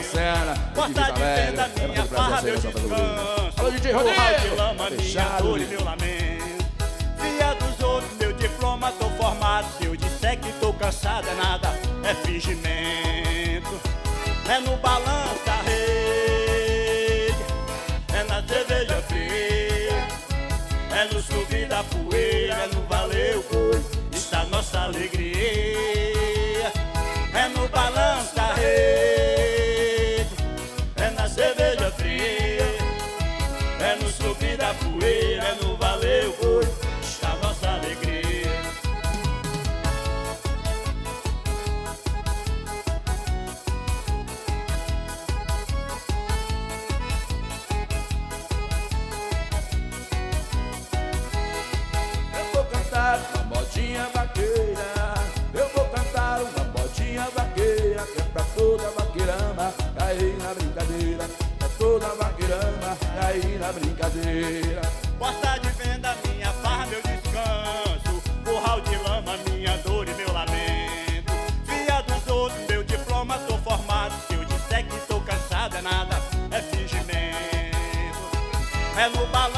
cena. Porta de venda, minha farra, meu descanso. Alô, DJ Curral de Rodrigo. lama, minha dor e meu lamento. Via dos outros, meu diploma, tô formado. Se eu disser que tô cansado é nada, é fingimento. É no balanço da rede, é na cerveja fria, é no subir da poeira, é no valeu, está nossa alegria. É no balanço da rede, é na cerveja fria, é no subir da poeira, é no valeu, está nossa alegria. Eu vou cantar uma modinha vaqueira, eu vou cantar uma modinha vaqueira, que é pra toda vaqueirama cair na brincadeira, é toda vaqueirama cair na brincadeira. Porta de venda, minha farra, meu descanso. Curral de lama, minha dor e meu lamento. Via dos outros, meu diploma, tô formado. Se eu disser que tô cansado é nada, é fingimento. É no balanço